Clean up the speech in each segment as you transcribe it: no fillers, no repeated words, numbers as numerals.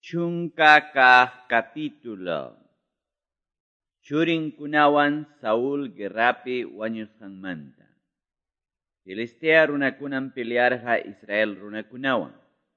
Chunka kaq capítulo. Churinkunawan Saúl guerrapi wañusqanmanta. Filistea runakunan pelearqa Israel runakunawan.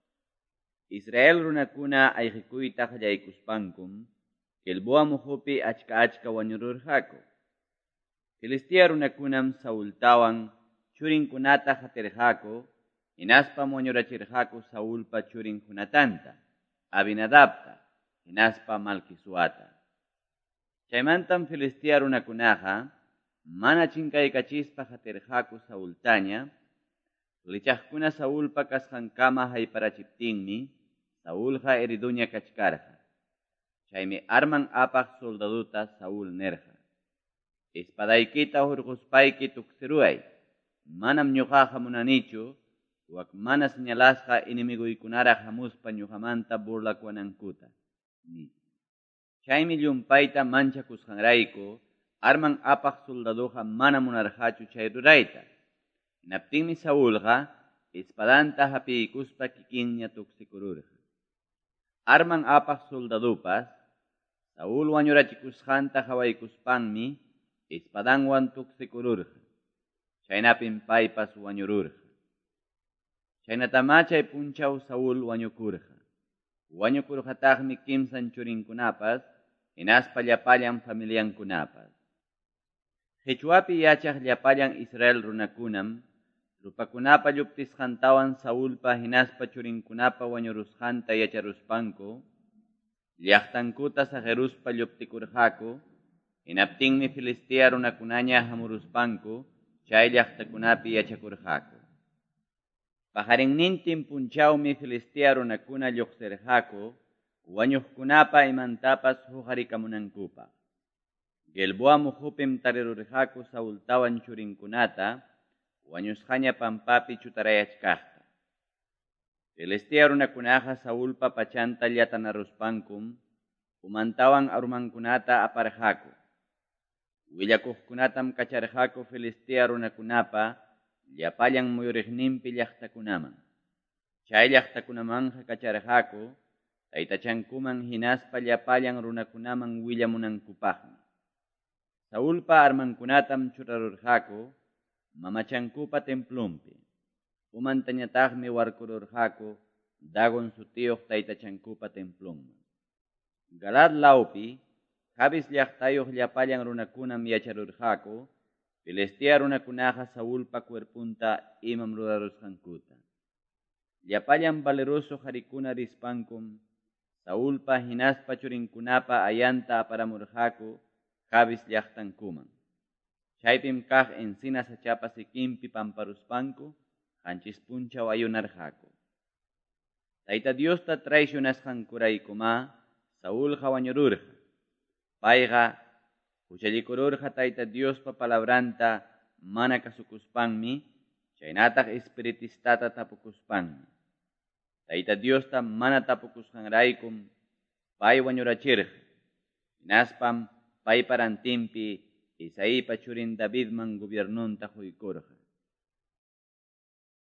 Israel runakuna ayqikuyta qallaykuspankum, Gilboa muhupi achka wañururqaku. Filistea runakunam Saultawan churinkunata qatirqaku, hinaspam wañurachirqaku Saulpa churin Jonatanta, Abinadabta, hinaspa Malquisuata. Chaymantam Filistea runakunaqa mana chinkaykachispa qatirqaku Saultaña, lichaqkuna Saulpa kasqankama hayparachiptinmi, Saulqa heriduña kachkarqa. Chaymi arman apaq soldaduta Saul nerqa. Espadaykita hurquspayki tuksiruay, manam ñuqaqa munanichu, wak mana señalasqa inimiguykunaraq hamuspa ñuqamanta burlakuanankuta. Chaymi llumpayta manchakusqanrayku, arman apaq soldaduqa mana munarqachu chay rurayta. Hinaptinmi Saulqa espadanta hapiykuspa kikinña tuksikururqa. Arman apaq soldadupas, Saul wañurachikusqanta hawaykuspanmi espadanwan tuksikururqa. Chaynapim paypas wañururqa. Chaynatama chay punchaw Saul wañukurqa. Wañukurqataqmi kimsan churinkunapas, hinaspa llapallan familiankunapas. Qhichwapi yachaq llapallan Israel runakunam, rupakunapa lluptisqantawan Saulpa hinaspa churinkunapa wañurusqanta yacharuspanku, llaqtankuta sageruspa lluptikurqaku, hinaptinmi Filistea runakunaña hamuruspanku, chay llaqtakunapi yachakurqaku. Pajarinnintin punchawmi Filistea runakuna lluqsirqaku, wañuqkunapa imantapas huqarikamunankupaq. Gilboa muhupim tarirurqaku Saultawan churinkunata, wañusqaña pampapi chutarayachkaqta. Filistea runakunaqa Saulpa pachanta llatanaruspankum, umantawan arumankunata aparqaku. Willakuqkunatam kacharqaku Filistea runakunapa, llapallan muyuriqninpi llaqtakunaman. Chay llaqtakunamanja kacharqaku, taytachankuman hinaspa llapallan runakunaman willamunankupaqmi. Saulpa armankunatam churarurqaku, mamachankupa templumpi. Umantañataqmi warkururqaku, Dagon sutiyuq taytachankupa templumman. Galad lawpi, Jabes llaqtayuq llapallan runakunam yacharurqaku, Filistea runakunaqa Saulpa cuerpunta imam rurarusqankuta. Llapallan valeroso qarikuna rispankum, Saulpa hinaspa churinkunapa ayanta aparamurqaku, Jabes llaqtankuman. Chaypim kaq encinas hachapa sikinpi pamparuspanku, qanchis punchaw ayunarqaku. Tayta Diosta traicionasqankuraykumá, Saulqa wañururqa. Payqa huchallikururqa Tayta Diospa palabranta mana kasukuspanmi, chaynataq espiritistata tapukuspanmi. Tayta Diosta mana tapukusqanraykum, pay wañurachirqa. Hinaspam pay parantinpi Isaipa churin Davidman gobiernunta quykurqa.